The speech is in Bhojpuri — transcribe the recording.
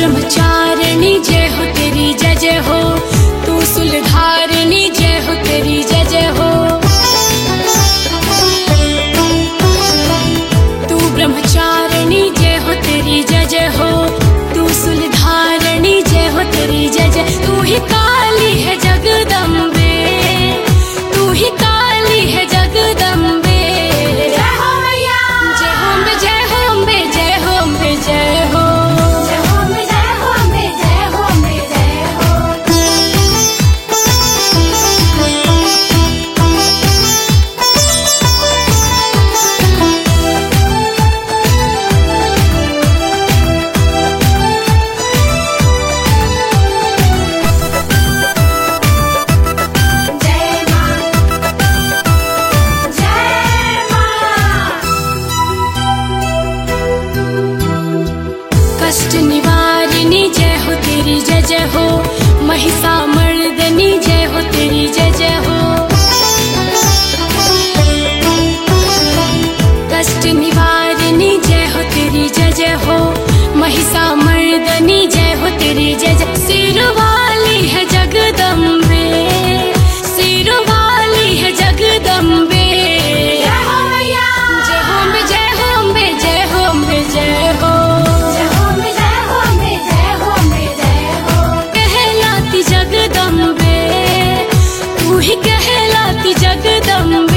ब्रह्मचारिणी जय हो तेरी जय जय हो, तू सुलधारिणी जय हो तेरी जय जय हो। तू ब्रह्मचारिणी जय हो तेरी जय जय हो, तू सुलधारिणी जय हो तेरी जय जय। तू ही काली है जगदम्बे, तू ही काली है जगदम्बे। जय हो मैया, जय हो अम्बे, जय हो अम्बे, जय हो अम्बे, जय हो। कष्ट निवारिणी जय हो तेरी जय जय हो, महिषामर्दिनी जय हो तेरी जय जय हो। कष्ट निवारिणी जय हो तेरी जय जय हो, महिषामर्दिनी जय हो तेरी जय जय। सिर वाली है जगदम्बे, सिर वाली है जगदम्बे। जय हो मैया, जय हो अम्बे, जय हो अम्बे, जय हो अम्बे, जय हो। कहलाती जगदम्बे, तू ही कहलाती जगदम्बे।